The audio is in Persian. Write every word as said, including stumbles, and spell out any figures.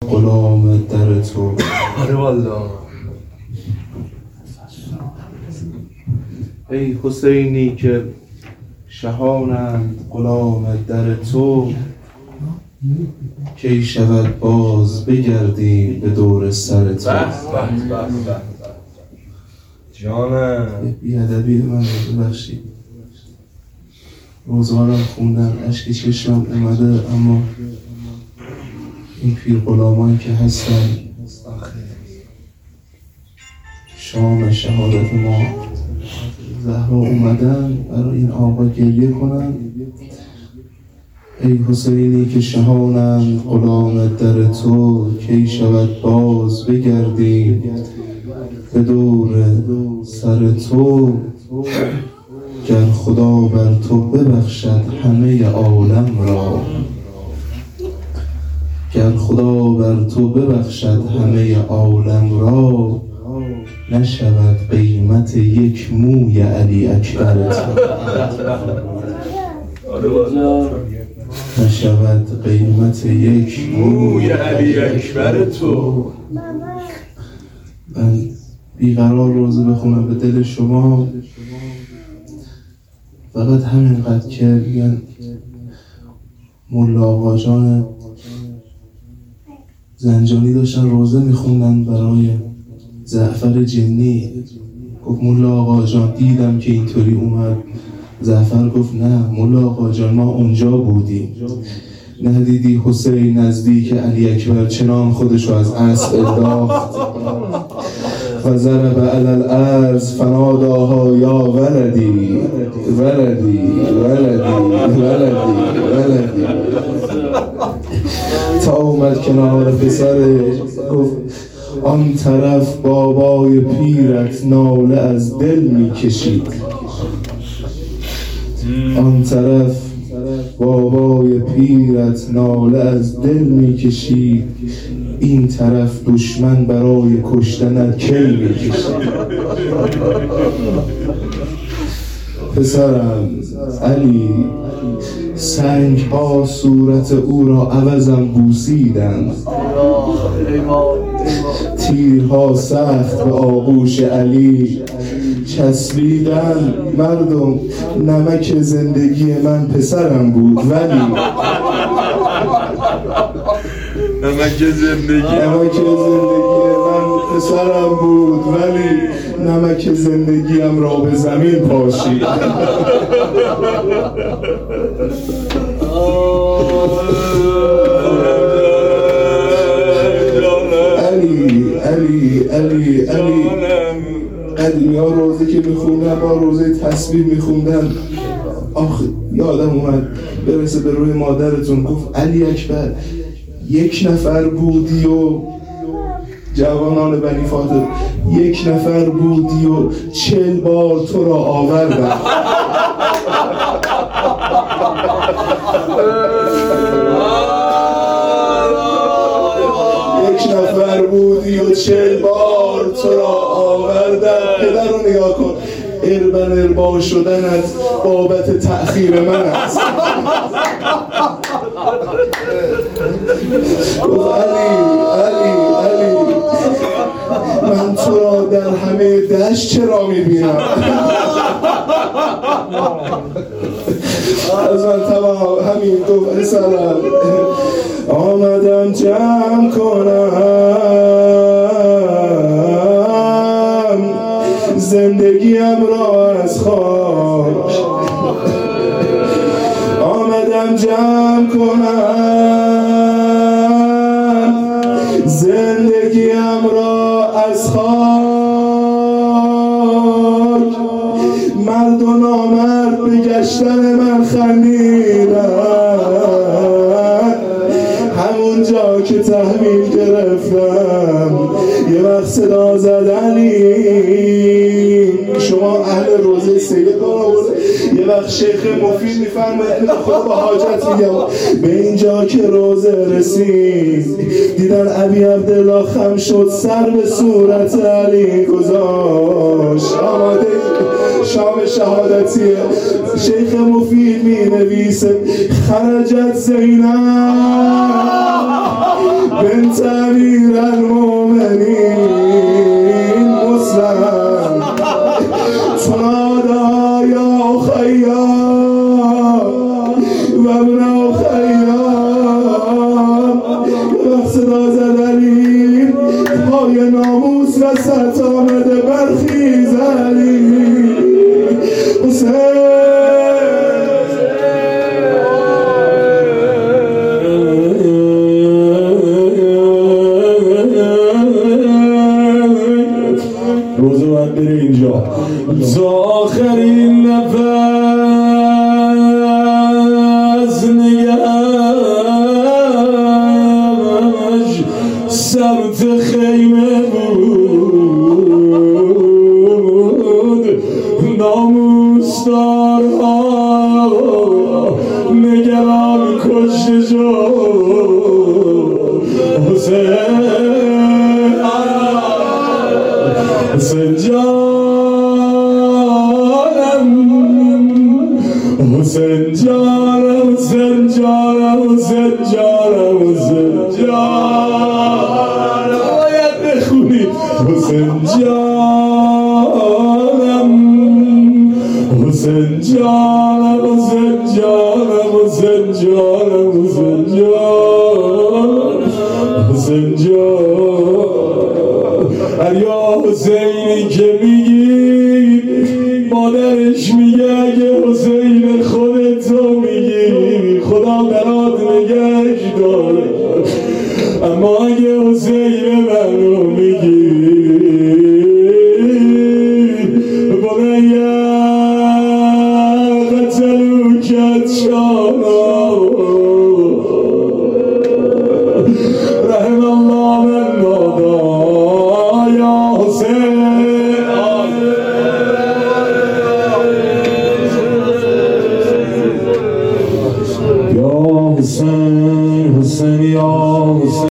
غلام در تو. آره والا. ای حسینی که شهانند غلام در تو، کی شود باز بگردیم به دور سر تو. جانم بیادبی من ببخشید، روزگارم خوندم اشک چشمم اومده، اما این پیر غلامان که هستن شام شهادت ما زهرا اومدن برای این آقا گریه کنن. ای حسینی که شهانند غلام در تو، کی شود باز بگردیم به دور سر تو. گر خدا بر تو ببخشد همه عالم را، گر خدا بر تو ببخشد همه عالم را، نشود قیمت یک موی علی اکبر تو. نشود قیمت یک موی علی اکبر تو. من بیقرار روزه بخونم به دل شما، فقط همینقدر که میگن مولا آقا جان زنجانی داشتن روزه میخوندن برای زعفر جنی. گفت مولا آقا جان دیدم که اینطوری اومد. زعفر گفت نه مولا آقا جان ما اونجا بودیم. ندیدی حسین نزدیک علی اکبر چنان خودشو از اسب انداخت و ضرب علی الارض فناداها یا ولدی ولدی ولدی ولدی ولدی تا اومد کنار پسرش گفت آن طرف بابای پیرت ناله از دل میکشید، آن طرف بابای پیرت ناله از دل میکشید، این طرف دشمن برای کشتنت کل میکشید. پسرم علی سنگ ها صورت او را عوضم بوسیدند، تیرها سخت به آغوش علی چسبیدن. مردم نمک زندگی من پسرم بود ولی نمک زندگی نمک زندگی من پسرم بود ولی نمک زندگیم را به زمین پاشید. علی علی علی علی قدیمی ها روزه که میخوندن با روزه تسبیح میخوندن، آخ یادم اومد برسه به روی مادرتون گفت علی اکبر یک نفر بودی و جوانان بنی فاطمه یک نفر بودی و چل بار تو را آوردم. یک نفر بودی و چل بار تو را آوردم. پدر رو نگاه کن، اربن اربا شدنت بابت تأخیر من است. گفت علی علی علی من تو را در همه دشت چرا میبینم؟ از من تمام همین گفت سلام آمدم جمع کنم زندگیم را از خاک، آمدم جمع کنم زندگیم را از خاک. مرد و نامرد به گشتن من خندیدن، همون جا که تحویل گرفتم یه وقت صدا زدنی. شما اهل روزه سید آورده، یه وقت شیخ مفید میفرماید خدا با حاجت میگم به اینجا که روزه رسید دیدن ابی عبدالله خم شد سر به صورت علی گذاشت. آماده شام شهادتی شیخ مفید می نویسه خرجت زینب بنت امیر المؤمنین مسلم تنادى يا خيام وابن خيام صدا زدنی پای ناموس و ست آمده برخیز علی حسین روزه باید بره اینجا تا آخرین نفس نگهش سمت خیمه بود ناموسدارها نگران کشته شد حسین حسین جانم حسین جانم حسین جانم حسین جانم حسین جانم باید بخونی حسین جانم حسین جانم حسین جانم حسین جانم حسین جانم حسین جانم یا حسینی که میگی مادرش میگه اگه حسین خودتو میگی خدا برات نگهش داره اما اگه حسین منو میگی بنیا قتلوکت شانا رحم الله من نادا یا حسین یا حسین حسین یا حسین